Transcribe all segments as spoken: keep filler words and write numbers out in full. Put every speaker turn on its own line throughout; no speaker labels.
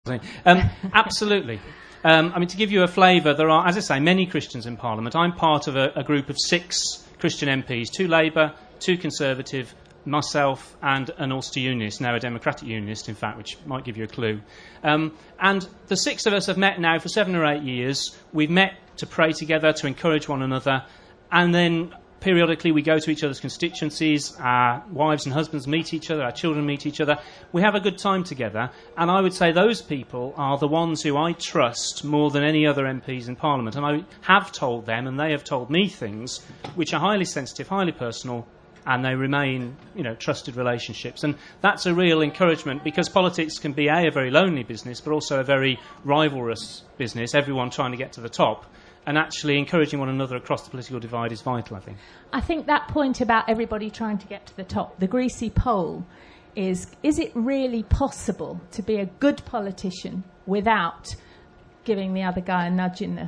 Um, absolutely. Um, I mean, to give you a flavour, there are, as I say, many Christians in Parliament. I'm part of a, a group of six Christian M Ps, two Labour, two Conservative, myself and an Ulster Unionist, now a Democratic Unionist, in fact, which might give you a clue. Um, and the six of us have met now for seven or eight years. We've met to pray together, to encourage one another, and then periodically we go to each other's constituencies, our wives and husbands meet each other, our children meet each other. We have a good time together, and I would say those people are the ones who I trust more than any other M Ps in Parliament. And I have told them, and they have told me things which are highly sensitive, highly personal, and they remain, you know, trusted relationships. And that's a real encouragement, because politics can be, A, a very lonely business, but also a very rivalrous business, everyone trying to get to the top. And actually encouraging one another across the political divide is vital, I think.
I think that point about everybody trying to get to the top, the greasy pole, is, is it really possible to be a good politician without giving the other guy a nudge in the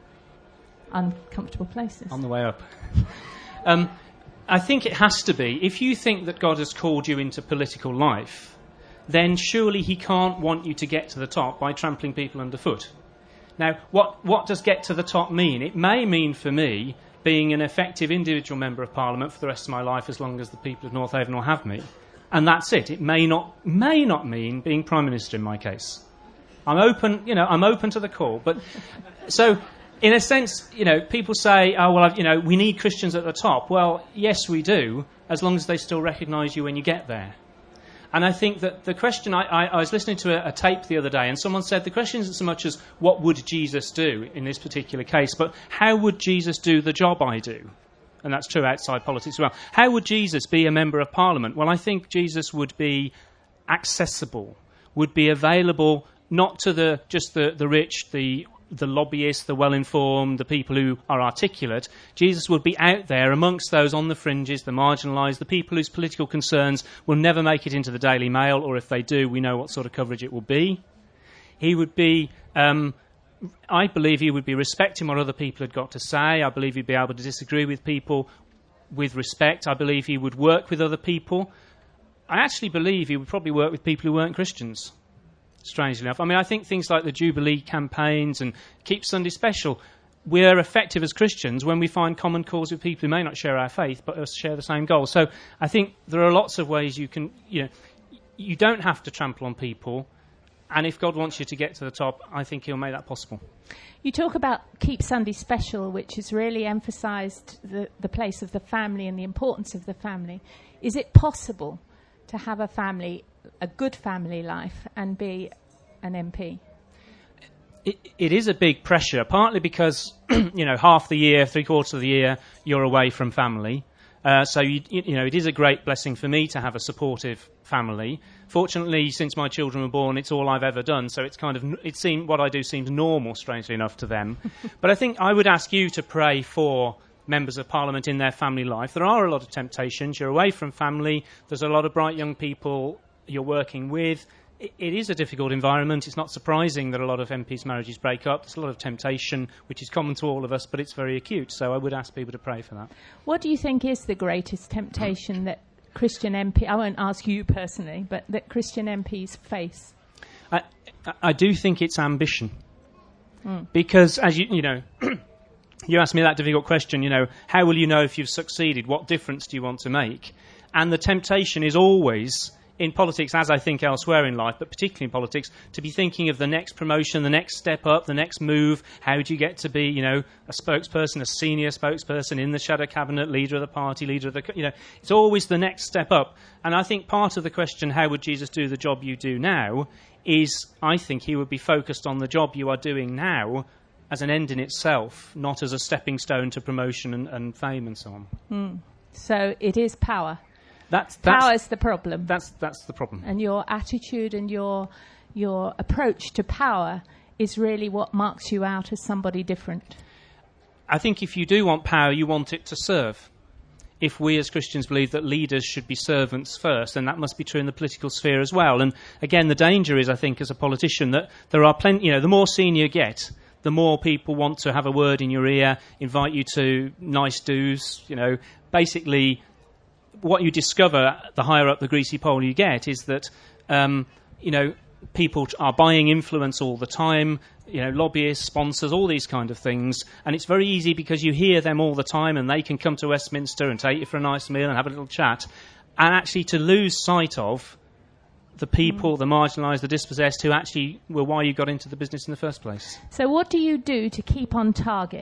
uncomfortable places?
On the way up. um, I think it has to be. If you think that God has called you into political life, then surely he can't want you to get to the top by trampling people underfoot. Now, what, what does get to the top mean? It may mean for me being an effective individual member of Parliament for the rest of my life, as long as the people of North Haven will have me. And that's it. It may not may not mean being Prime Minister in my case. I'm open, you know, I'm open to the call. But so, in a sense, you know, people say, oh, well, I've, you know, we need Christians at the top. Well, yes, we do, as long as they still recognise you when you get there. And I think that the question, I, I, I was listening to a, a tape the other day, and someone said the question isn't so much as what would Jesus do in this particular case, but how would Jesus do the job I do? And that's true outside politics as well. How would Jesus be a member of Parliament? Well, I think Jesus would be accessible, would be available not to the just the, the rich, the the lobbyists, the well-informed, the people who are articulate. Jesus would be out there amongst those on the fringes, the marginalised, the people whose political concerns will never make it into the Daily Mail, or if they do, we know what sort of coverage it will be. He would be, um, I believe he would be respecting what other people had got to say. I believe he'd be able to disagree with people with respect. I believe he would work with other people. I actually believe he would probably work with people who weren't Christians. Strangely enough. I mean, I think things like the Jubilee campaigns and Keep Sunday Special, we're effective as Christians when we find common cause with people who may not share our faith but share the same goals. So I think there are lots of ways you can, you know, you don't have to trample on people, and if God wants you to get to the top, I think he'll make that possible.
You talk about Keep Sunday Special, which has really emphasised the, the place of the family and the importance of the family. Is it possible to have a family, a good family life, and be an M P?
It, it is a big pressure, partly because, you know, half the year, three quarters of the year, you're away from family. Uh, so, you, you know, it is a great blessing for me to have a supportive family. Fortunately, since my children were born, it's all I've ever done. So it's kind of, it seemed, what I do seems normal, strangely enough, to them. But I think I would ask you to pray for members of Parliament in their family life. There are a lot of temptations. You're away from family. There's a lot of bright young people you're working with. It, it is a difficult environment. It's not surprising that a lot of M Ps' marriages break up. There's a lot of temptation, which is common to all of us, but it's very acute. So I would ask people to pray for that.
What do you think is the greatest temptation that Christian M P, I won't ask you personally, but that Christian M Ps face?
I, I do think it's ambition.
Mm.
Because, as you, you know... You asked me that difficult question, you know, how will you know if you've succeeded? What difference do you want to make? And the temptation is always, in politics, as I think elsewhere in life, but particularly in politics, to be thinking of the next promotion, the next step up, the next move. How do you get to be, you know, a spokesperson, a senior spokesperson in the shadow cabinet, leader of the party, leader of the, you know, it's always the next step up. And I think part of the question, how would Jesus do the job you do now, is I think he would be focused on the job you are doing now as an end in itself, not as a stepping stone to promotion and, and fame and so on.
Mm. So it is power.
That's, that's,
power is the problem.
That's that's the problem.
And your attitude and your your approach to power is really what marks you out as somebody different.
I think if you do want power, you want it to serve. If we as Christians believe that leaders should be servants first, then that must be true in the political sphere as well. And again, the danger is, I think, as a politician, that there are plenty, you know, the more senior you get, the more people want to have a word in your ear, invite you to nice do's. You know, basically, what you discover the higher up the greasy pole you get is that, um, you know, people are buying influence all the time, you know, lobbyists, sponsors, all these kind of things, and it's very easy because you hear them all the time and they can come to Westminster and take you for a nice meal and have a little chat, and actually to lose sight of the people, mm. the marginalised, the dispossessed, who actually were why you got into the business in the first place.
So what do you do to keep on target?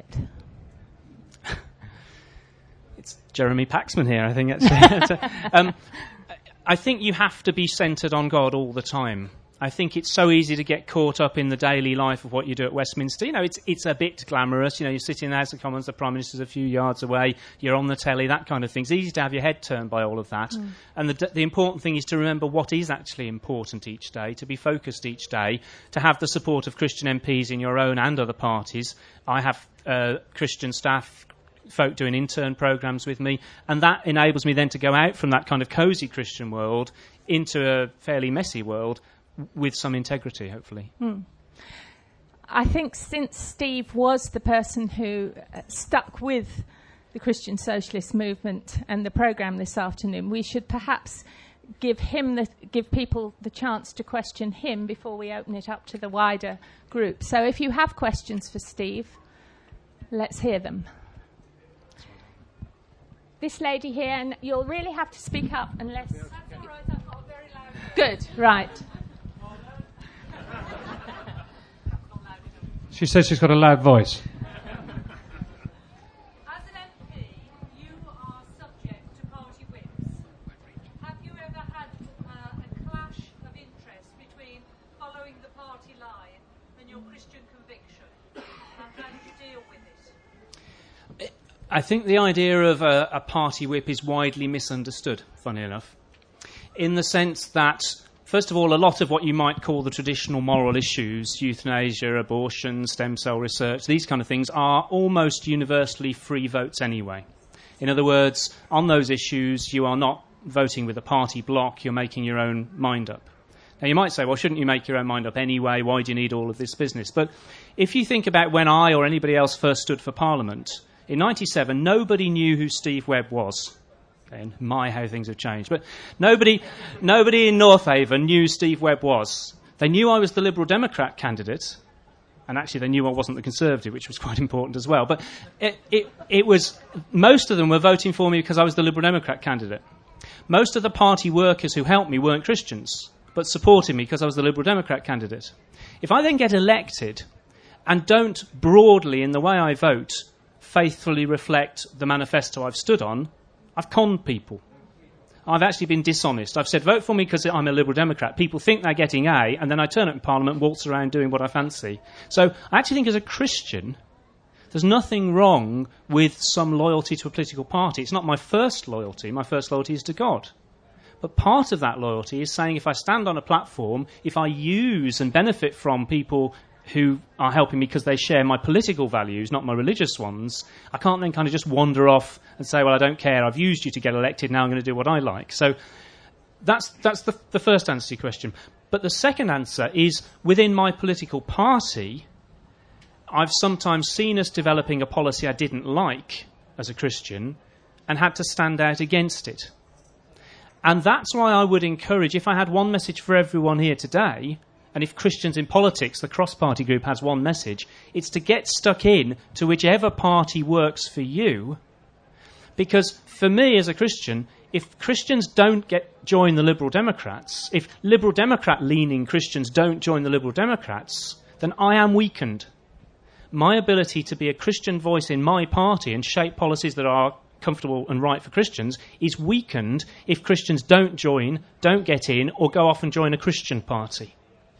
It's Jeremy Paxman here, I think. Actually. um, I think you have to be centred on God all the time. I think it's so easy to get caught up in the daily life of what you do at Westminster. You know, it's it's a bit glamorous. You know, you sit in the House of Commons, the Prime Minister's a few yards away, you're on the telly, that kind of thing. It's easy to have your head turned by all of that. Mm. And the, the important thing is to remember what is actually important each day, to be focused each day, to have the support of Christian M Ps in your own and other parties. I have uh, Christian staff, folk doing intern programmes with me, and that enables me then to go out from that kind of cosy Christian world into a fairly messy world, with some integrity, hopefully. Hmm.
I think since Steve was the person who uh, stuck with the Christian Socialist movement and the programme this afternoon, we should perhaps give him the, give people the chance to question him before we open it up to the wider group. So if you have questions for Steve, let's hear them. This lady here, and you'll really have to speak up unless... That's all right, I've got a very loud voice. Good, right.
She says she's got a loud voice.
As an M P, you are subject to party whips. Have you ever had uh, a clash of interest between following the party line and your Christian conviction? And how did you deal with it?
I think the idea of a, a party whip is widely misunderstood, funny enough, in the sense that, first of all, a lot of what you might call the traditional moral issues, euthanasia, abortion, stem cell research, these kind of things, are almost universally free votes anyway. In other words, on those issues, you are not voting with a party bloc, you're making your own mind up. Now, you might say, well, shouldn't you make your own mind up anyway? Why do you need all of this business? But if you think about when I or anybody else first stood for Parliament, in ninety-seven, nobody knew who Steve Webb was. And my, how things have changed. But nobody nobody in North Haven knew Steve Webb was. They knew I was the Liberal Democrat candidate, and actually they knew I wasn't the Conservative, which was quite important as well. But it, it, it was, most of them were voting for me because I was the Liberal Democrat candidate. Most of the party workers who helped me weren't Christians, but supported me because I was the Liberal Democrat candidate. If I then get elected and don't broadly, in the way I vote, faithfully reflect the manifesto I've stood on, I've conned people. I've actually been dishonest. I've said, vote for me because I'm a Liberal Democrat. People think they're getting A, and then I turn up in Parliament and waltz around doing what I fancy. So I actually think as a Christian, there's nothing wrong with some loyalty to a political party. It's not my first loyalty. My first loyalty is to God. But part of that loyalty is saying if I stand on a platform, if I use and benefit from people who are helping me because they share my political values, not my religious ones, I can't then kind of just wander off and say, well, I don't care, I've used you to get elected, now I'm going to do what I like. So that's that's the, the first answer to your question. But the second answer is, within my political party, I've sometimes seen us developing a policy I didn't like as a Christian and had to stand out against it. And that's why I would encourage, if I had one message for everyone here today, and if Christians in Politics, the cross-party group, has one message, it's to get stuck in to whichever party works for you. Because for me as a Christian, if Christians don't get join the Liberal Democrats, if Liberal Democrat-leaning Christians don't join the Liberal Democrats, then I am weakened. My ability to be a Christian voice in my party and shape policies that are comfortable and right for Christians is weakened if Christians don't join, don't get in, or go off and join a Christian party.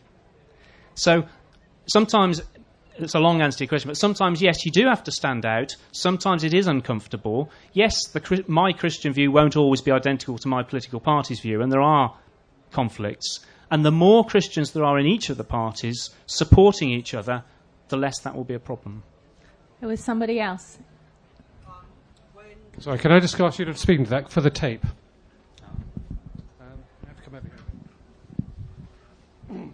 So sometimes, it's a long answer to your question, but sometimes, yes, you do have to stand out. Sometimes it is uncomfortable. Yes, the, my Christian view won't always be identical to my political party's view, and there are conflicts. And the more Christians there are in each of the parties supporting each other, the less that will be a problem.
There was somebody else.
Sorry, can I just ask you to speak to that for the tape? Um, I have to come over here.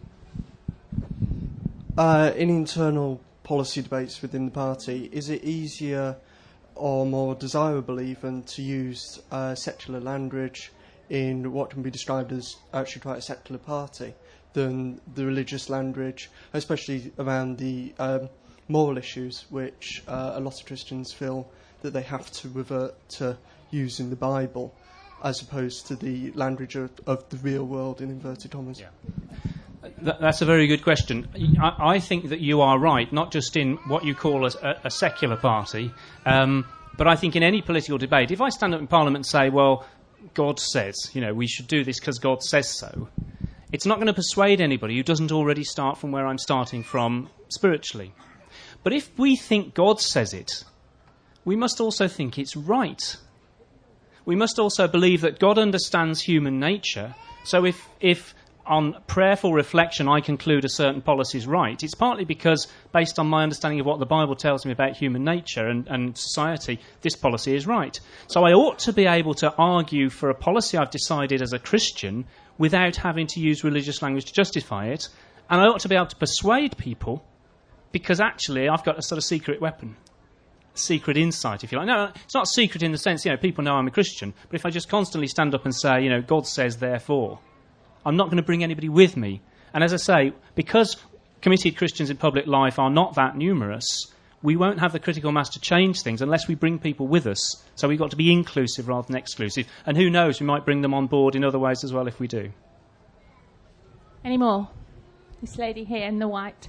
Uh, in internal policy debates within the party, is it easier or more desirable even to use uh, secular language in what can be described as actually quite a secular party than the religious language, especially around the um, moral issues, which uh, a lot of Christians feel that they have to revert to using the Bible, as opposed to the language of, of the real world, in inverted commas.
Yeah. Th- that's a very good question. I, I think that you are right, not just in what you call a, a, a secular party, um, but I think in any political debate, if I stand up in Parliament and say, well, God says, you know, we should do this because God says so, it's not going to persuade anybody who doesn't already start from where I'm starting from spiritually. But if we think God says it, we must also think it's right. We must also believe that God understands human nature. So if, if on prayerful reflection I conclude a certain policy is right, it's partly because, based on my understanding of what the Bible tells me about human nature and, and society, this policy is right. So I ought to be able to argue for a policy I've decided as a Christian without having to use religious language to justify it. And I ought to be able to persuade people, because actually I've got a sort of secret weapon. Secret insight, if you like. No, it's not secret in the sense, you know, people know I'm a Christian, but if I just constantly stand up and say, you know, God says, therefore, I'm not going to bring anybody with me. And as I say, because committed Christians in public life are not that numerous, we won't have the critical mass to change things unless we bring people with us. So we've got to be inclusive rather than exclusive. And who knows, we might bring them on board in other ways as well if we do.
Any more? This lady here in the white.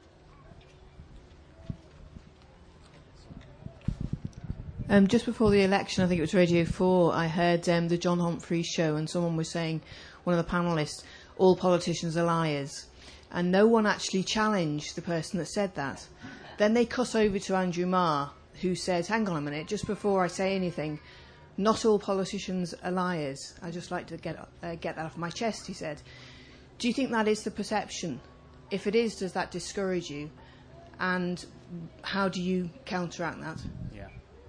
Um, just before the election, I think it was Radio four, I heard um, the John Humphrey show, and someone was saying, one of the panellists, all politicians are liars. And no one actually challenged the person that said that. Then they cut over to Andrew Marr, who said, hang on a minute, just before I say anything, not all politicians are liars. I'd just like to get, uh, get that off my chest, he said. Do you think that is the perception? If it is, does that discourage you? And how do you counteract that?
Yeah.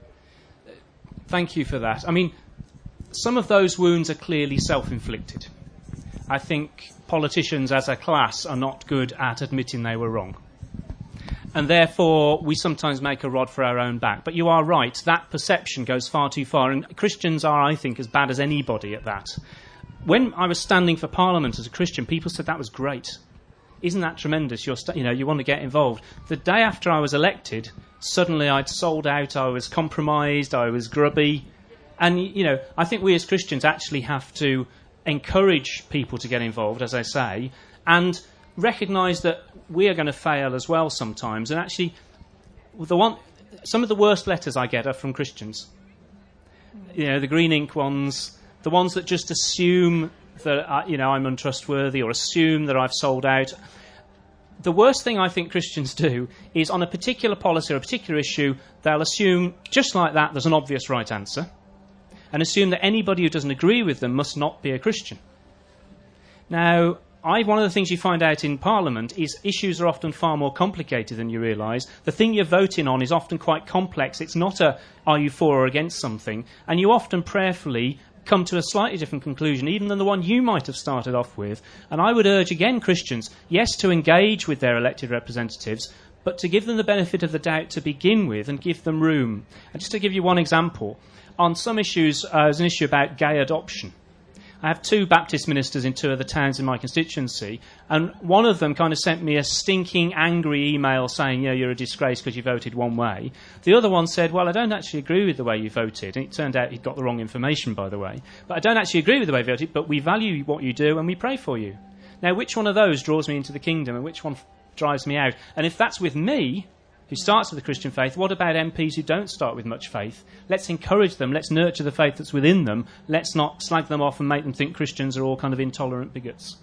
Thank you for that. I mean, some of those wounds are clearly self-inflicted. I think politicians as a class are not good at admitting they were wrong. And therefore, we sometimes make a rod for our own back. But you are right, that perception goes far too far. And Christians are, I think, as bad as anybody at that. When I was standing for Parliament as a Christian, people said that was great. Isn't that tremendous? You're st- you know, you want to get involved. The day after I was elected, suddenly I'd sold out, I was compromised, I was grubby. And, you know, I think we as Christians actually have to encourage people to get involved, as I say, and recognise that we are going to fail as well sometimes. And actually, the one, some of the worst letters I get are from Christians. You know, the green ink ones, the ones that just assume that, I, you know, I'm untrustworthy or assume that I've sold out. The worst thing I think Christians do is on a particular policy or a particular issue, they'll assume, just like that, there's an obvious right answer, and assume that anybody who doesn't agree with them must not be a Christian. Now, I, one of the things you find out in Parliament is issues are often far more complicated than you realise. The thing you're voting on is often quite complex. It's not a, are you for or against something? And you often prayerfully come to a slightly different conclusion, even than the one you might have started off with. And I would urge, again, Christians, yes, to engage with their elected representatives, but to give them the benefit of the doubt to begin with and give them room. And just to give you one example, on some issues, uh, there's an issue about gay adoption. I have two Baptist ministers in two of the towns in my constituency, and one of them kind of sent me a stinking, angry email saying, you know, you're a disgrace because you voted one way. The other one said, well, I don't actually agree with the way you voted. And it turned out he'd got the wrong information, by the way. But I don't actually agree with the way you voted, but we value what you do and we pray for you. Now, which one of those draws me into the kingdom and which one f- drives me out? And if that's with me, who starts with the Christian faith, what about M Ps who don't start with much faith? Let's encourage them. Let's nurture the faith that's within them. Let's not slag them off and make them think Christians are all kind of intolerant bigots.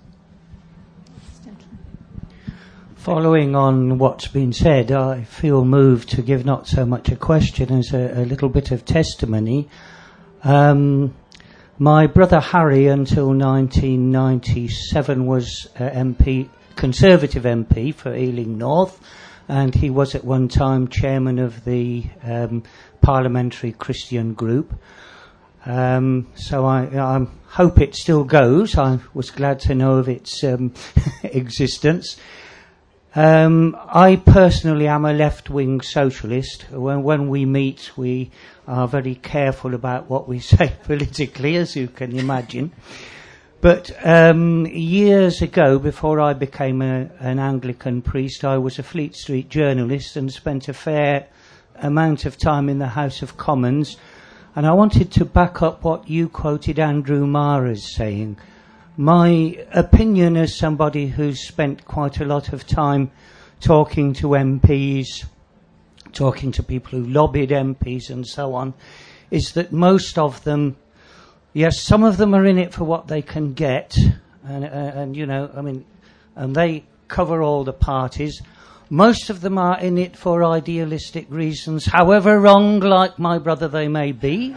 Following on what's been said, I feel moved to give not so much a question as a, a little bit of testimony. Um, my brother Harry, until nineteen ninety-seven, was uh, M P, Conservative M P for Ealing North, and he was at one time chairman of the um, Parliamentary Christian Group. Um, so I, I hope it still goes. I was glad to know of its um, existence. Um, I personally am a left-wing socialist. When, when we meet, we are very careful about what we say politically, as you can imagine. But um, years ago, before I became a, an Anglican priest, I was a Fleet Street journalist and spent a fair amount of time in the House of Commons. And I wanted to back up what you quoted Andrew Marr as saying. My opinion as somebody who's spent quite a lot of time talking to M Ps, talking to people who lobbied M Ps and so on, is that most of them, yes, some of them are in it for what they can get, and, uh, and you know, I mean, and they cover all the parties. Most of them are in it for idealistic reasons, however wrong, like my brother, they may be.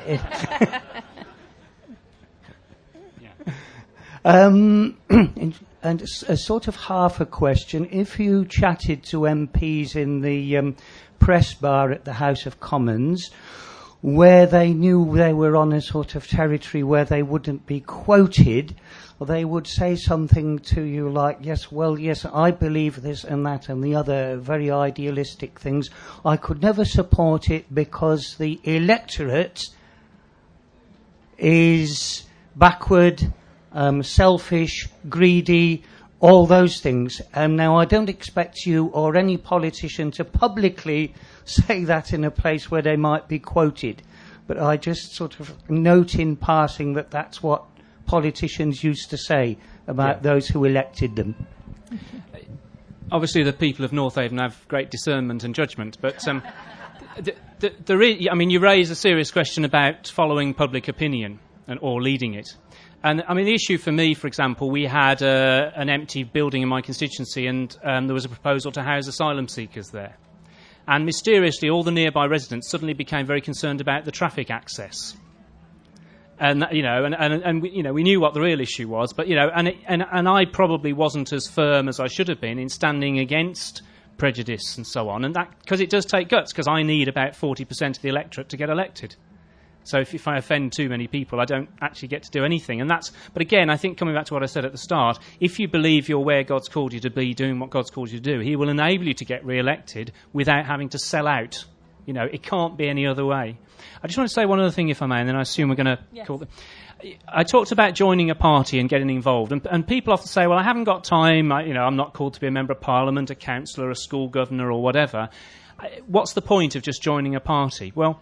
um, and a sort of half a question, if you chatted to M Ps in the um, press bar at the House of Commons, where they knew they were on a sort of territory where they wouldn't be quoted, they would say something to you like, yes, well, yes, I believe this and that and the other very idealistic things. I could never support it because the electorate is backward, um, selfish, greedy, all those things. And now I don't expect you or any politician to publicly say that in a place where they might be quoted. But I just sort of note in passing that that's what politicians used to say about yeah. those who elected them.
Obviously, the people of North Haven have great discernment and judgment, but um, th- th- there is, I mean, you raise a serious question about following public opinion and or leading it. And, I mean, the issue for me, for example, we had uh, an empty building in my constituency and um, there was a proposal to house asylum seekers there. And mysteriously, all the nearby residents suddenly became very concerned about the traffic access. And, you know, and, and, and we, you know, we knew what the real issue was, but, you know, and, it, and, and I probably wasn't as firm as I should have been in standing against prejudice and so on. And that, because it does take guts, because I need about forty percent of the electorate to get elected. So if, if I offend too many people, I don't actually get to do anything. And that's, but again, I think coming back to what I said at the start, if you believe you're where God's called you to be, doing what God's called you to do, he will enable you to get re-elected without having to sell out. You know, it can't be any other way. I just want to say one other thing, if I may, and then I assume we're going to yes. call them. I talked about joining a party and getting involved, and, and people often say, well, I haven't got time, I, you know, I'm not called to be a member of parliament, a councillor, a school governor, or whatever. What's the point of just joining a party? Well,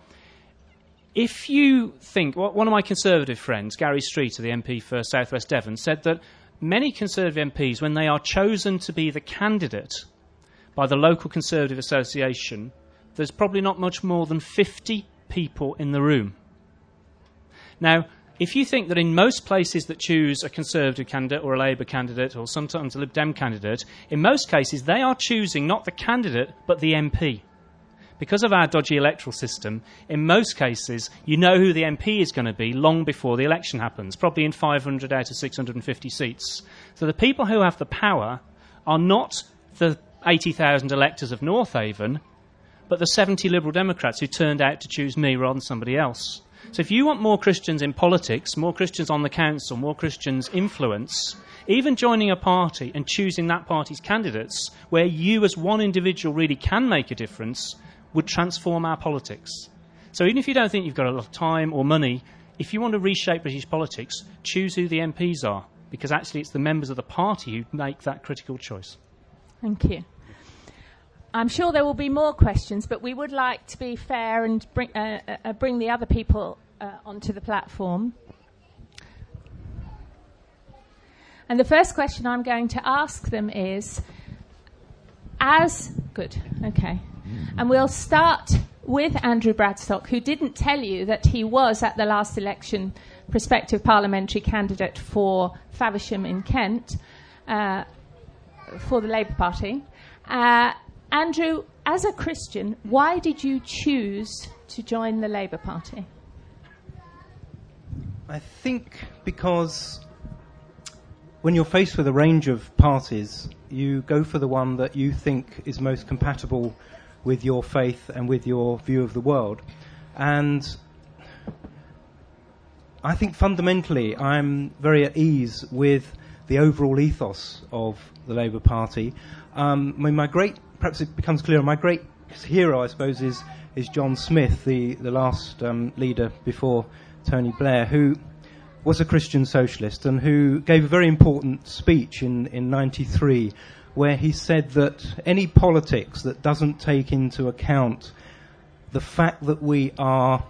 if you think, well, one of my Conservative friends, Gary Streeter, the M P for South West Devon, said that many Conservative M Ps, when they are chosen to be the candidate by the local Conservative Association, there's probably not much more than fifty people in the room. Now, if you think that in most places that choose a Conservative candidate or a Labour candidate or sometimes a Lib Dem candidate, in most cases they are choosing not the candidate but the M P. Because of our dodgy electoral system, in most cases you know who the M P is going to be long before the election happens, probably in five hundred out of six hundred fifty seats. So the people who have the power are not the eighty thousand electors of North Haven, but the seventy Liberal Democrats who turned out to choose me rather than somebody else. So if you want more Christians in politics, more Christians on the council, more Christians' influence, even joining a party and choosing that party's candidates, where you as one individual really can make a difference, would transform our politics. So even if you don't think you've got a lot of time or money, if you want to reshape British politics, choose who the M Ps are, because actually it's the members of the party who make that critical choice.
Thank you. I'm sure there will be more questions, but we would like to be fair and bring, uh, uh, bring the other people uh, onto the platform. And the first question I'm going to ask them is, as... Good, okay. And we'll start with Andrew Bradstock, who didn't tell you that he was, at the last election, prospective parliamentary candidate for Faversham in Kent, uh, for the Labour Party. Uh, Andrew, as a Christian, why did you choose to join the Labour Party?
I think because when you're faced with a range of parties, you go for the one that you think is most compatible with your faith and with your view of the world. And I think fundamentally I'm very at ease with the overall ethos of the Labour Party. Um, I mean, my great, perhaps it becomes clearer, my great hero, I suppose, is, is John Smith, the, the last um, leader before Tony Blair, who was a Christian socialist and who gave a very important speech in, in ninety-three where he said that any politics that doesn't take into account the fact that we are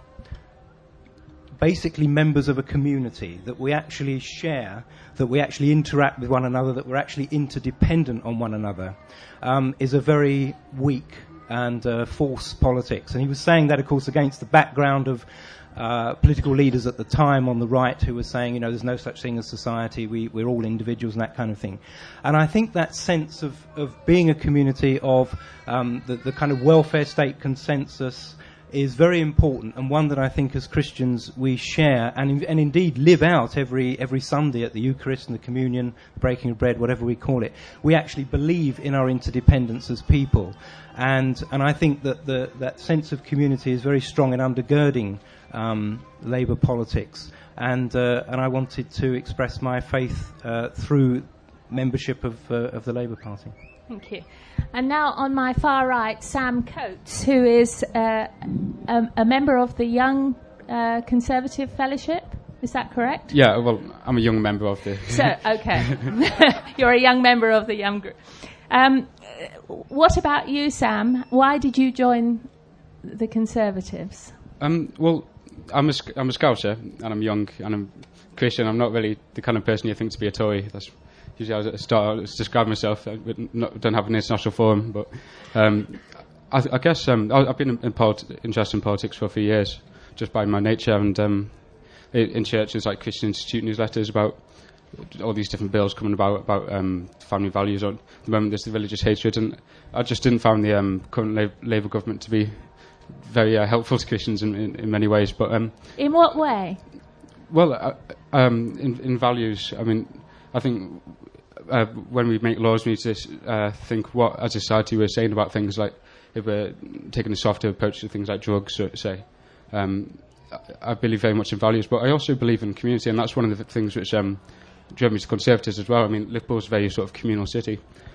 basically members of a community, that we actually share, that we actually interact with one another, that we're actually interdependent on one another, um, is a very weak and uh, false politics. And he was saying that, of course, against the background of uh, political leaders at the time on the right who were saying, you know, there's no such thing as society, we, we're all individuals and that kind of thing. And I think that sense of, of being a community, of um, the, the kind of welfare state consensus is very important, and one that I think as Christians we share and, and indeed live out every every Sunday at the Eucharist and the Communion, breaking of bread, whatever we call it. We actually believe in our interdependence as people, and and I think that the that sense of community is very strong in undergirding um, Labour politics, and uh, and I wanted to express my faith uh, through membership of uh, of the Labour Party.
Thank you. And now on my far right, Sam Coates, who is uh, a, a member of the Young uh, Conservative Fellowship. Is that correct?
Yeah, well, I'm a young member of the...
So, okay. You're a young member of the Young Group. Um, what about you, Sam? Why did you join the Conservatives?
Um, well, I'm a, I'm a Scouser, and I'm young, and I'm Christian. I'm not really the kind of person you think to be a Tory. That's usually how I start I describe myself. I not, don't have an international forum, but um, I, I guess um, I, I've been in, in politi- interested in politics for a few years, just by my nature, and um, in, in churches like Christian Institute newsletters about all these different bills coming about about um, family values. At the moment, there's the religious hatred, and I just didn't find the um, current La- Labour government to be very uh, helpful to Christians in, in, in many ways. But um,
in what way?
Well, uh, um, in, in values, I mean, I think. Uh, when we make laws, we need to uh, think what, as a society, we're saying about things like if we're taking a softer approach to things like drugs, so, say. Um, I, I believe very much in values, but I also believe in community, and that's one of the things which um, drove me to Conservatives as well. I mean, Liverpool's a very sort of communal city.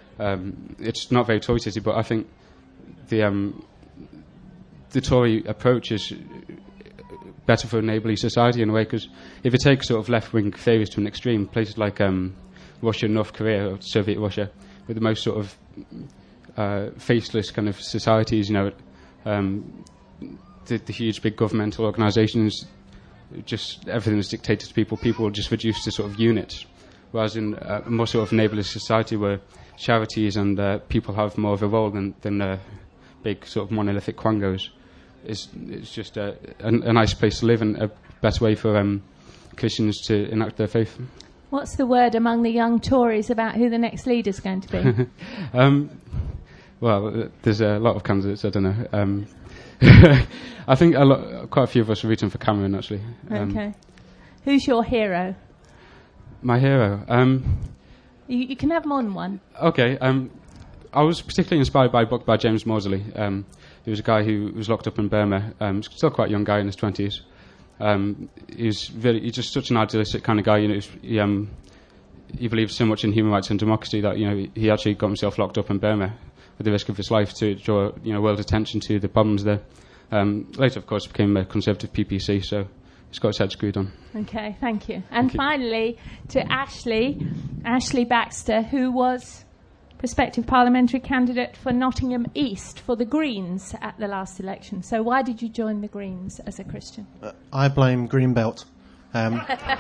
Um, it's not a very Tory city, but I think the um, the Tory approach is better for a neighbourly society in a way, because if you take sort of left-wing theories to an extreme, places like Um, Russia, North Korea, or Soviet Russia, with the most sort of uh, faceless kind of societies, you know, um, the, the huge big governmental organisations, just everything is dictated to people. People are just reduced to sort of units, whereas in uh, a more sort of neighbourless society where charities and uh, people have more of a role than, than uh, big sort of monolithic quangos, is it's just a, a, a nice place to live and a better way for um, Christians to enact their faith.
What's the word among the young Tories about who the next leader's going to be?
um, well, uh, there's a lot of candidates, I don't know. Um, I think a lot, quite a few of us are rooting for Cameron, actually. Um,
okay. Who's your hero?
My hero? Um,
you, you can have more than one.
Okay. Um, I was particularly inspired by a book by James Mosley. Um, he was a guy who was locked up in Burma, um, still quite a young guy in his twenties. Um, he's very, he's just such an idealistic kind of guy. You know, he, um, he believes so much in human rights and democracy that you know he, he actually got himself locked up in Burma at the risk of his life to draw you know world attention to the problems there. Um, later, of course, became a Conservative P P C, so he's got his head screwed on.
Okay, thank you. And
thank
finally, you. to Ashley, Ashley Baxter, who was prospective parliamentary candidate for Nottingham East for the Greens at the last election. So why did you join the Greens as a Christian?
Uh, I blame Greenbelt. Um,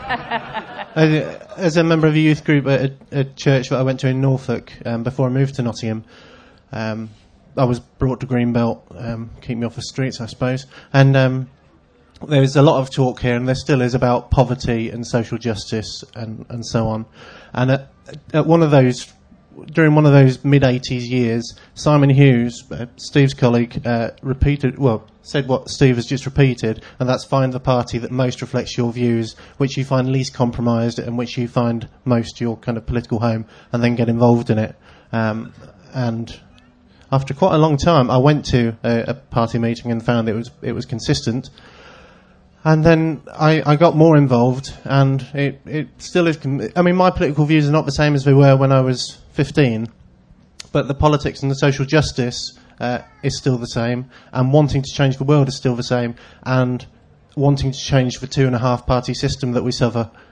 as a member of a youth group at a, a church that I went to in Norfolk um, before I moved to Nottingham, um, I was brought to Greenbelt, um, keep me off the streets, I suppose. And um, there's a lot of talk here, and there still is, about poverty and social justice and, and so on. And at, at one of those During one of those mid-eighties years, Simon Hughes, uh, Steve's colleague, uh, repeated, well, said what Steve has just repeated, and that's find the party that most reflects your views, which you find least compromised, and which you find most your kind of political home, and then get involved in it. Um, and after quite a long time, I went to a, a party meeting and found it was it was consistent. And then I, I got more involved, and it, it still is. Con- I mean, my political views are not the same as they were when I was fifteen, but the politics and the social justice uh, is still the same, and wanting to change the world is still the same, and wanting to change the two and a half party system that we suffer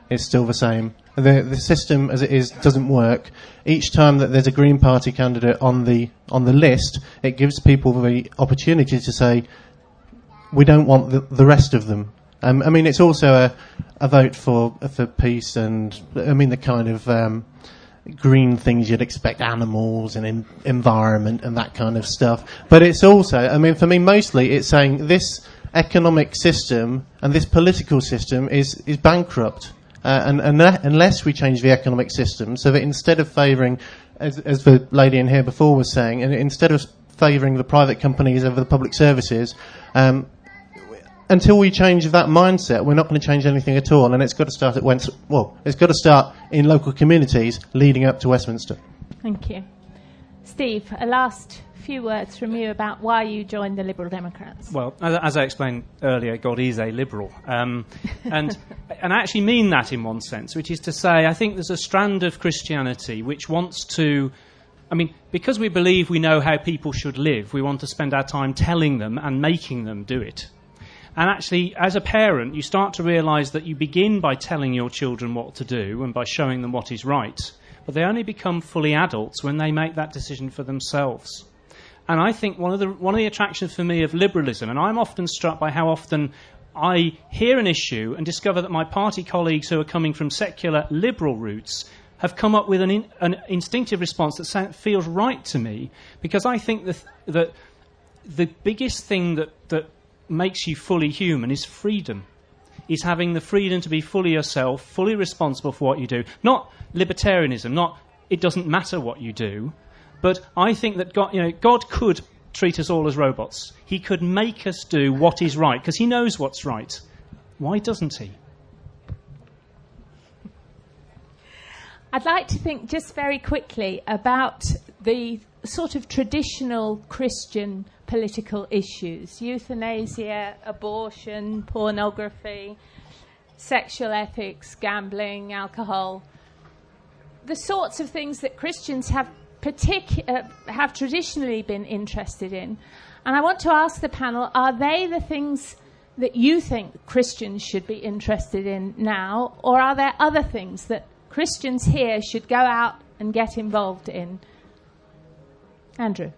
it's still the same. The the system as it is doesn't work. Each time that there's a Green Party candidate on the on the list, it gives people the opportunity to say, we don't want the, the rest of them. Um, I mean, it's also a, a vote for for peace and, I mean, the kind of um, green things you'd expect, animals and in, environment and that kind of stuff. But it's also, I mean, for me, mostly it's saying this economic system and this political system is, is bankrupt. Uh, and, and that, unless we change the economic system so that instead of favouring, as, as the lady in here before was saying, and instead of favouring the private companies over the public services, um, until we change that mindset, we're not going to change anything at all. And it's got to start at West, well, it's got to start in local communities leading up to Westminster.
Thank you. Steve, a last few words from you about why you joined the Liberal Democrats.
Well, as, as I explained earlier, God is a liberal. Um, and, and I actually mean that in one sense, which is to say I think there's a strand of Christianity which wants to... I mean, because we believe we know how people should live, we want to spend our time telling them and making them do it. And actually, as a parent, you start to realise that you begin by telling your children what to do and by showing them what is right. But they only become fully adults when they make that decision for themselves. And I think one of the one of the attractions for me of liberalism, and I'm often struck by how often I hear an issue and discover that my party colleagues who are coming from secular liberal roots have come up with an, in, an instinctive response that sound, feels right to me, because I think that the, the biggest thing that, that makes you fully human is freedom, is having the freedom to be fully yourself, fully responsible for what you do. Not libertarianism, not it doesn't matter what you do, but I think that God, you know, God could treat us all as robots. He could make us do what is right, because he knows what's right. Why doesn't he?
I'd like to think just very quickly about the sort of traditional Christian political issues: euthanasia, abortion, pornography, sexual ethics, gambling, alcohol. The sorts of things that Christians have Partic- uh, have traditionally been interested in. And I want to ask the panel, are they the things that you think Christians should be interested in now, or are there other things that Christians here should go out and get involved in? Andrew.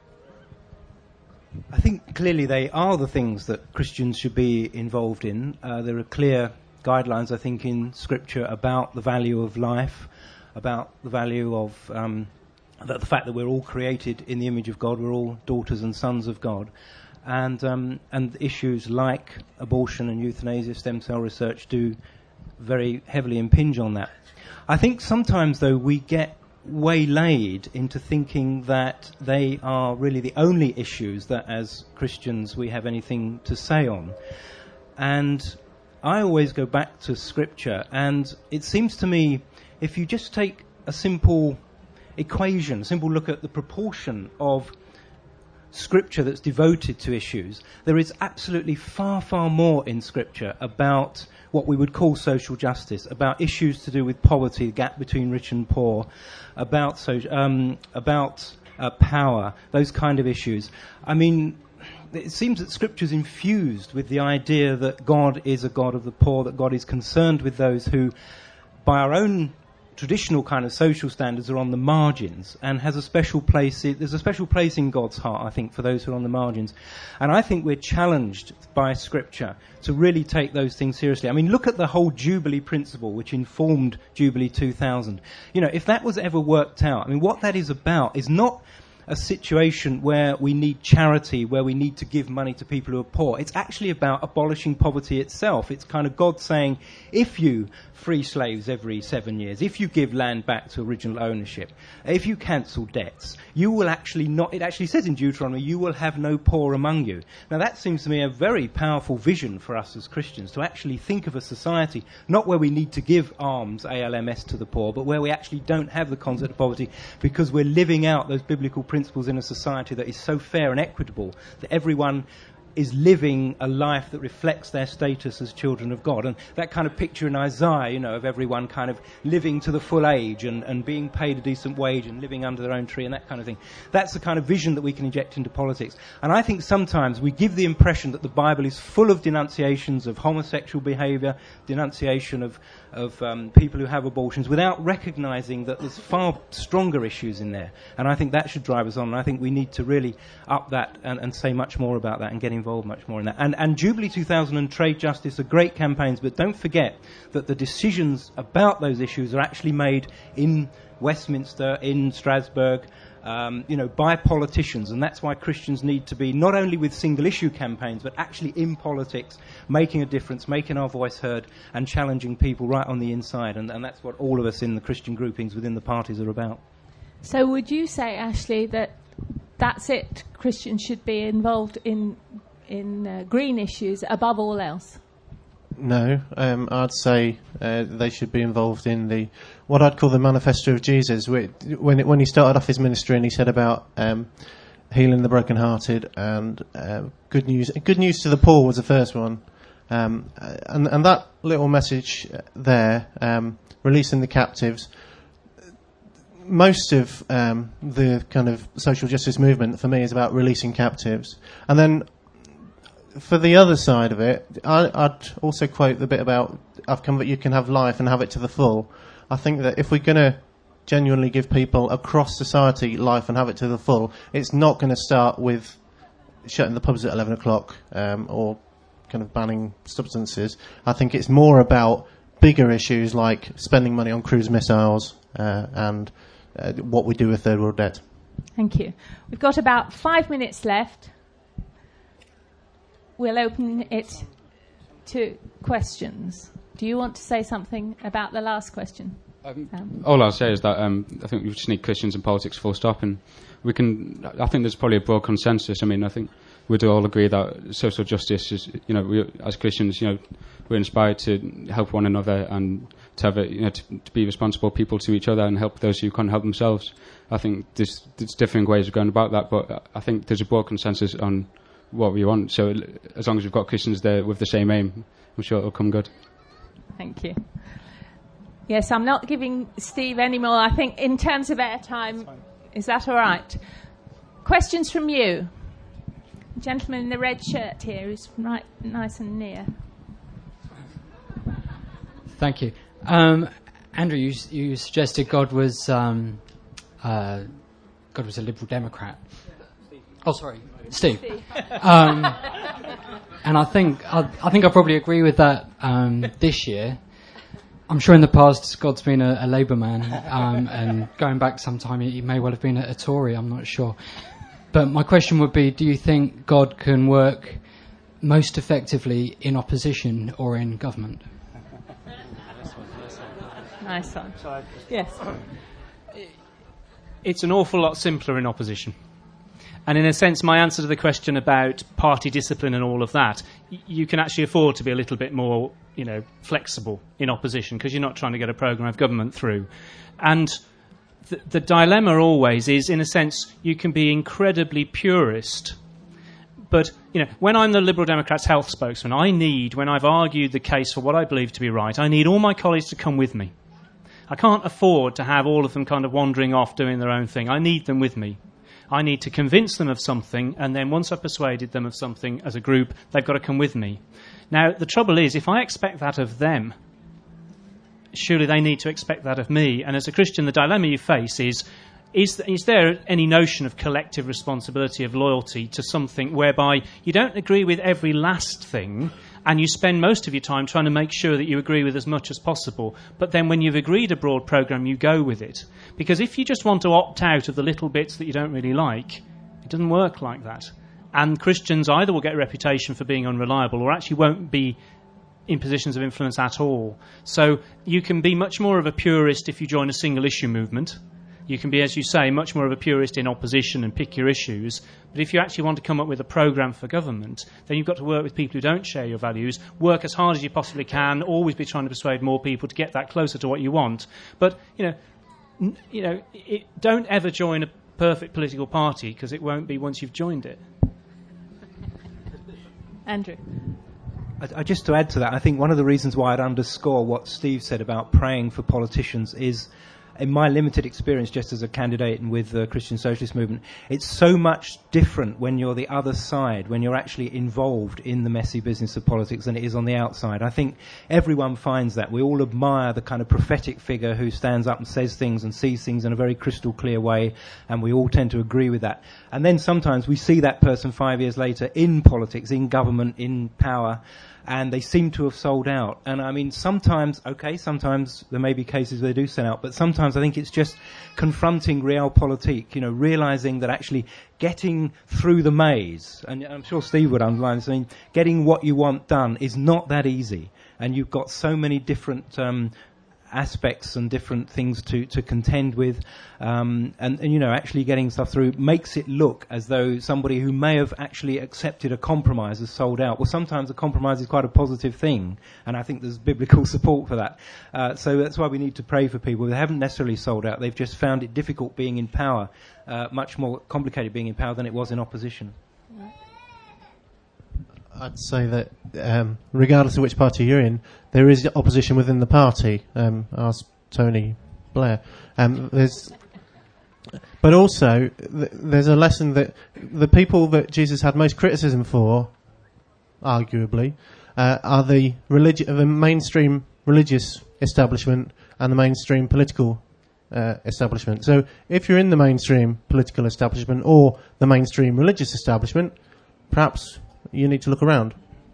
I think clearly they are the things that Christians should be involved in. Uh, there are clear guidelines, I think, in Scripture about the value of life, about the value of... Um, that the fact that we're all created in the image of God, we're all daughters and sons of God, and um, and issues like abortion and euthanasia, stem cell research do very heavily impinge on that. I think sometimes, though, we get waylaid into thinking that they are really the only issues that, as Christians, we have anything to say on. And I always go back to Scripture, and it seems to me, if you just take a simple equation, a simple look at the proportion of Scripture that's devoted to issues, there is absolutely far, far more in Scripture about what we would call social justice, about issues to do with poverty, the gap between rich and poor, about so, um, about uh, power, those kind of issues. I mean, it seems that Scripture is infused with the idea that God is a God of the poor, that God is concerned with those who, by our own traditional kind of social standards, are on the margins, and has a special place. There's a special place in God's heart, I think, for those who are on the margins. And I think we're challenged by Scripture to really take those things seriously. I mean, look at the whole Jubilee principle, which informed Jubilee two thousand. You know, if that was ever worked out, I mean, what that is about is not a situation where we need charity, where we need to give money to people who are poor. It's actually about abolishing poverty itself. It's kind of God saying, if you free slaves every seven years, if you give land back to original ownership, if you cancel debts, you will actually not, it actually says in Deuteronomy, you will have no poor among you. Now that seems to me a very powerful vision for us as Christians, to actually think of a society, not where we need to give alms, A L M S, to the poor, but where we actually don't have the concept of poverty, because we're living out those biblical principles in a society that is so fair and equitable that everyone is living a life that reflects their status as children of God. And that kind of picture in Isaiah, you know, of everyone kind of living to the full age and, and being paid a decent wage and living under their own tree and that kind of thing. That's the kind of vision that we can inject into politics. And I think sometimes we give the impression that the Bible is full of denunciations of homosexual behaviour, denunciation of, of um, people who have abortions, without recognising that there's far stronger issues in there. And I think that should drive us on. And I think we need to really up that and, and say much more about that and get involved much more in that. And, and Jubilee two thousand and Trade Justice are great campaigns, but don't forget that the decisions about those issues are actually made in Westminster, in Strasbourg, um, you know, by politicians. And that's why Christians need to be not only with single-issue campaigns, but actually in politics, making a difference, making our voice heard, and challenging people right on the inside. And, and that's what all of us in the Christian groupings within the parties are about.
So would you say, Ashley, that that's it, Christians should be involved in in uh, green issues above all else?
No, um, I'd say uh, they should be involved in the what I'd call the manifesto of Jesus. When it, when he started off his ministry and he said about um, healing the brokenhearted and uh, good news, good news to the poor was the first one, um, and and that little message there, um, releasing the captives. Most of um, the kind of social justice movement for me is about releasing captives, and then. For the other side of it, I, I'd also quote the bit about I've come that you can have life and have it to the full. I think that if we're going to genuinely give people across society life and have it to the full, it's not going to start with shutting the pubs at eleven o'clock um, or kind of banning substances. I think it's more about bigger issues like spending money on cruise missiles uh, and uh, what we do with third world debt.
Thank you. We've got about five minutes left. We'll open it to questions. Do you want to say something about the last question?
Um,
um.
All I'll say is that um, I think we just need Christians in politics full stop, and we can. I think there's probably a broad consensus. I mean, I think we'd all agree that social justice is, you know, we, as Christians, you know, we're inspired to help one another and to have a, you know, to, to be responsible people to each other and help those who can't help themselves. I think there's, there's different ways of going about that, but I think there's a broad consensus on what we want. So as long as we've got Christians there with the same aim, I'm sure it'll come good.
Thank you. Yes, I'm not giving Steve any more. I think in terms of airtime, is that all right? Questions from you? The gentleman in the red shirt here who's right, nice and near.
Thank you. Um, Andrew, you, you suggested God was um, uh, God was a Liberal Democrat. Oh, sorry, Steve. Steve. Um, and I think I, I think I probably agree with that um, this year. I'm sure in the past God's been a, a Labour man, um, and going back some time he, he may well have been a, a Tory. I'm not sure. But my question would be: do you think God can work most effectively in opposition or in government?
Nice one. Yes.
It's an awful lot simpler in opposition. And in a sense, my answer to the question about party discipline and all of that, y- you can actually afford to be a little bit more, you know, flexible in opposition because you're not trying to get a programme of government through. And th- the dilemma always is, in a sense, you can be incredibly purist. But, you know, when I'm the Liberal Democrats' health spokesman, I need, when I've argued the case for what I believe to be right, I need all my colleagues to come with me. I can't afford to have all of them kind of wandering off doing their own thing. I need them with me. I need to convince them of something, and then once I've persuaded them of something as a group, they've got to come with me. Now, the trouble is, if I expect that of them, surely they need to expect that of me. And as a Christian, the dilemma you face is, is, th- is there any notion of collective responsibility, of loyalty to something whereby you don't agree with every last thing, and you spend most of your time trying to make sure that you agree with as much as possible, but then when you've agreed a broad programme, you go with it. Because if you just want to opt out of the little bits that you don't really like, it doesn't work like that. And Christians either will get a reputation for being unreliable or actually won't be in positions of influence at all. So you can be much more of a purist if you join a single-issue movement. You can be, as you say, much more of a purist in opposition and pick your issues. But if you actually want to come up with a programme for government, then you've got to work with people who don't share your values, work as hard as you possibly can, always be trying to persuade more people to get that closer to what you want. But, you know, n- you know, it, don't ever join a perfect political party because it won't be once you've joined it.
Andrew.
I, I, just to add to that, I think one of the reasons why I'd underscore what Steve said about praying for politicians is, in my limited experience just as a candidate and with the Christian Socialist movement, it's so much different when you're the other side, when you're actually involved in the messy business of politics than it is on the outside. I think everyone finds that. We all admire the kind of prophetic figure who stands up and says things and sees things in a very crystal clear way, and we all tend to agree with that. And then sometimes we see that person five years later in politics, in government, in power, and they seem to have sold out. And I mean, sometimes, okay, sometimes there may be cases where they do sell out, but sometimes I think it's just confronting realpolitik, you know, realizing that actually getting through the maze, and I'm sure Steve would underline this, I mean, getting what you want done is not that easy. And you've got so many different um, aspects and different things to, to contend with, um, and, and, you know, actually getting stuff through makes it look as though somebody who may have actually accepted a compromise has sold out. Well, sometimes a compromise is quite a positive thing, and I think there's biblical support for that. Uh, so that's why we need to pray for people. They haven't necessarily sold out. They've just found it difficult being in power, uh, much more complicated being in power than it was in opposition.
I'd say that um, regardless of which party you're in, there is opposition within the party. Um, ask Tony Blair. Um, there's, but also th- there's a lesson that the people that Jesus had most criticism for, arguably, uh, are the religi- the mainstream religious establishment and the mainstream political uh, establishment. So if you're in the mainstream political establishment or the mainstream religious establishment, perhaps you need to look around.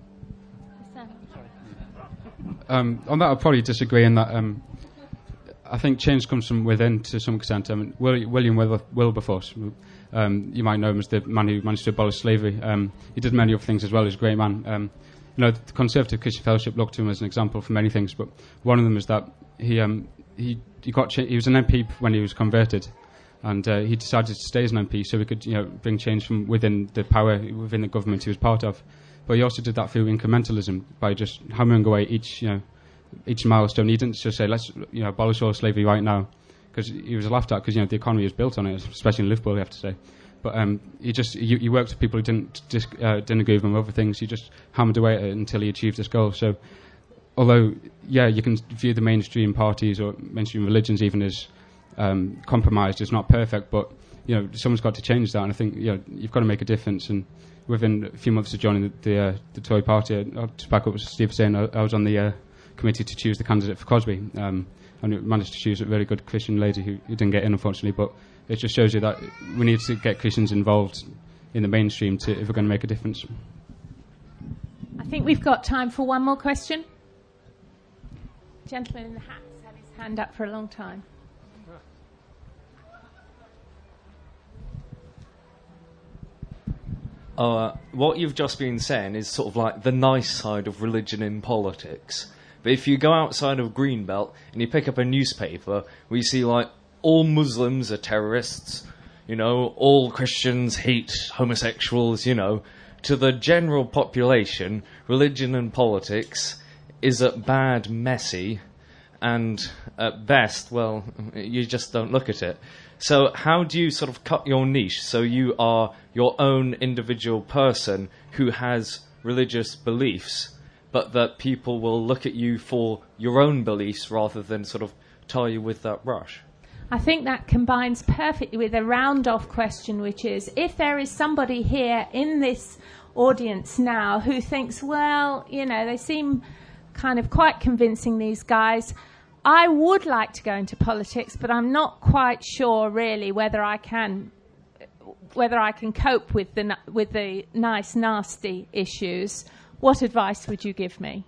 Um, on that, I'll probably disagree in that um, I think change comes from within to some extent. I mean, William Wilberforce, um, you might know him as the man who managed to abolish slavery. Um, he did many other things as well. He's a great man. Um, you know, the Conservative Christian Fellowship looked to him as an example for many things, but one of them is that he um, he he got cha- he was an M P when he was converted. And uh, he decided to stay as an M P so he could, you know, bring change from within the power, within the government he was part of. But he also did that through incrementalism by just hammering away each, you know, each milestone. He didn't just say, let's, you know, abolish all slavery right now, because he was laughed at because, you know, the economy is built on it, especially in Liverpool, you have to say. But um, he just he, he worked with people who didn't dis- uh, didn't agree with him over things. He just hammered away at it until he achieved this goal. So, although, yeah, you can view the mainstream parties or mainstream religions even as Um, compromised, is not perfect, but you know someone's got to change that, and I think you know you've got to make a difference. And within a few months of joining the the, uh, the Tory party, I'll just back up what Steve was saying. I, I was on the uh, committee to choose the candidate for Cosby, um, and it managed to choose a very good Christian lady who, who didn't get in, unfortunately. But it just shows you that we need to get Christians involved in the mainstream to, if we're going to make a difference.
I think we've got time for one more question. Gentleman in the hat's had his hand up for a long time.
Uh, what you've just been saying is sort of like the nice side of religion in politics. But if you go outside of Greenbelt and you pick up a newspaper where you see like all Muslims are terrorists, you know, all Christians hate homosexuals, you know, to the general population, religion and politics is at bad messy, and at best, well, you just don't look at it. So how do you sort of cut your niche so you are your own individual person who has religious beliefs, but that people will look at you for your own beliefs rather than sort of tie you with that brush?
I think that combines perfectly with a round-off question, which is, if there is somebody here in this audience now who thinks, well, you know, they seem kind of quite convincing, these guys, I would like to go into politics, but I'm not quite sure really whether I can whether I can cope with the with the nice, nasty issues. What advice would you give me?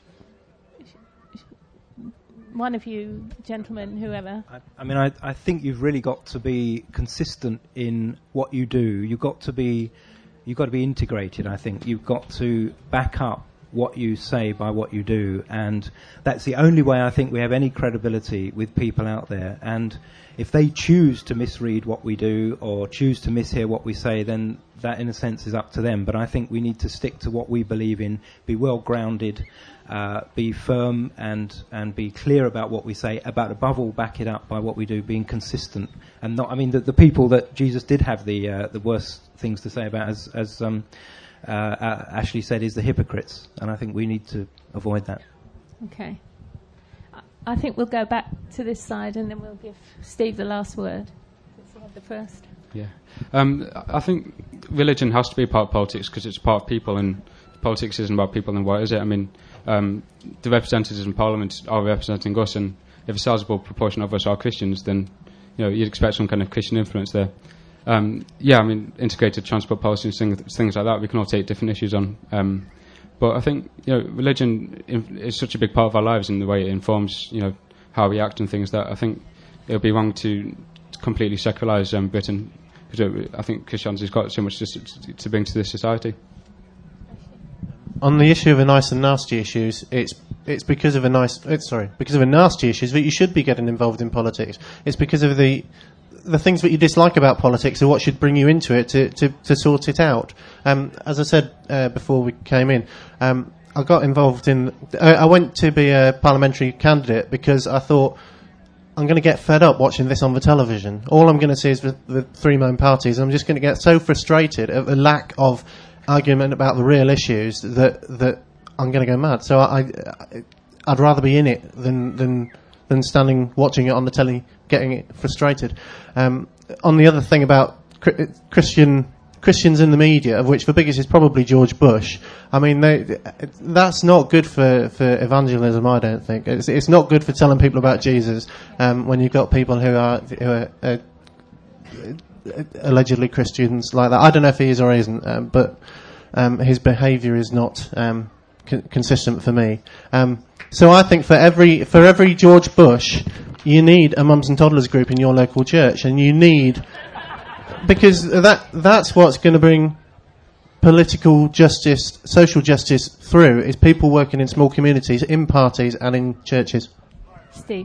One of you, gentlemen, whoever.
I, I mean, I, I think you've really got to be consistent in what you do. You've got to be, you've got to be integrated. I think you've got to back up what you say by what you do, and that's the only way I think we have any credibility with people out there. And if they choose to misread what we do or choose to mishear what we say, then that in a sense is up to them. But I think we need to stick to what we believe in, be well grounded, uh, be firm and and be clear about what we say, about above all back it up by what we do, being consistent. And not, I mean, the, the people that Jesus did have the uh, the worst things to say about, as as um uh, Ashley said, is the hypocrites, and I think we need to avoid that.
Okay. I think we'll go back to this side and then we'll give Steve the last word. Since he had the first.
Yeah. Um, I think religion has to be a part of politics because it's part of people, and politics isn't about people, then what is it? I mean, um, the representatives in Parliament are representing us, and if a sizable proportion of us are Christians, then you know you'd expect some kind of Christian influence there. Um, yeah, I mean, integrated transport policy and things, things like that, we can all take different issues on. Um, But I think you know religion is such a big part of our lives in the way it informs you know how we act and things that I think it would be wrong to completely secularize um, Britain, because I think Christianity's got so much to, to bring to this society.
On the issue of a nice and nasty issues, it's it's because of a nice it's, sorry because of a nasty issues that you should be getting involved in politics. It's because of the the things that you dislike about politics are what should bring you into it to, to, to sort it out. Um, as I said uh, before we came in, um, I got involved in... Uh, I went to be a parliamentary candidate because I thought, I'm going to get fed up watching this on the television. All I'm going to see is the, the three main parties. I'm just going to get so frustrated at the lack of argument about the real issues that that I'm going to go mad. So I, I, I'd rather be in it than... than than standing watching it on the telly, getting it frustrated. Um, on the other thing about Christian Christians in the media, of which the biggest is probably George Bush. I mean, they, that's not good for, for evangelism. I don't think it's, it's not good for telling people about Jesus um, when you've got people who are, who are uh, allegedly Christians like that. I don't know if he is or isn't, um, but um, his behaviour is not um, con- consistent for me. Um, So I think for every for every George Bush, you need a mums and toddlers group in your local church, and you need because that that's what's going to bring political justice, social justice through is people working in small communities, in parties, and in churches.
Steve,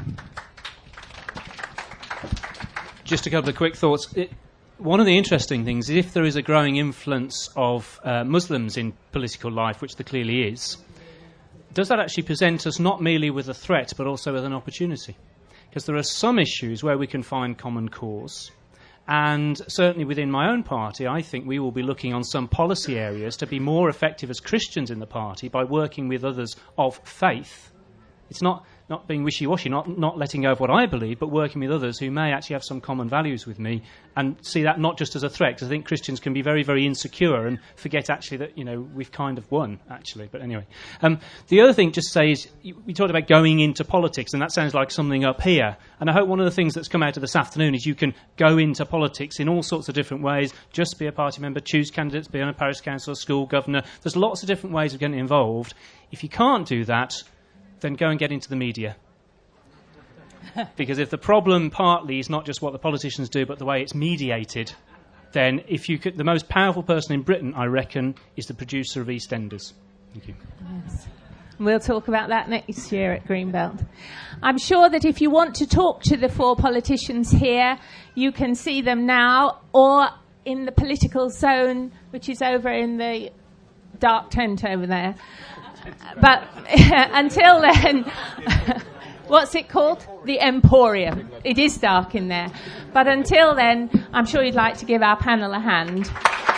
just a couple of quick thoughts. It, one of the interesting things is if there is a growing influence of uh, Muslims in political life, which there clearly is. Does that actually present us not merely with a threat but also with an opportunity? Because there are some issues where we can find common cause, and certainly within my own party I think we will be looking on some policy areas to be more effective as Christians in the party by working with others of faith. It's not, not being wishy-washy, not, not letting go of what I believe, but working with others who may actually have some common values with me and see that not just as a threat, because I think Christians can be very, very insecure and forget actually that, you know, we've kind of won, actually. But anyway. Um, the other thing, just say, is we talked about going into politics, and that sounds like something up here. And I hope one of the things that's come out of this afternoon is you can go into politics in all sorts of different ways, just be a party member, choose candidates, be on a parish council, school governor. There's lots of different ways of getting involved. If you can't do that, then go and get into the media. Because if the problem partly is not just what the politicians do, but the way it's mediated, then if you could, the most powerful person in Britain, I reckon, is the producer of EastEnders. Thank you.
Yes. We'll talk about that next year at Greenbelt. I'm sure that if you want to talk to the four politicians here, you can see them now, or in the political zone, which is over in the dark tent over there. But until then, what's it called? The Emporium. It is dark in there. But until then, I'm sure you'd like to give our panel a hand.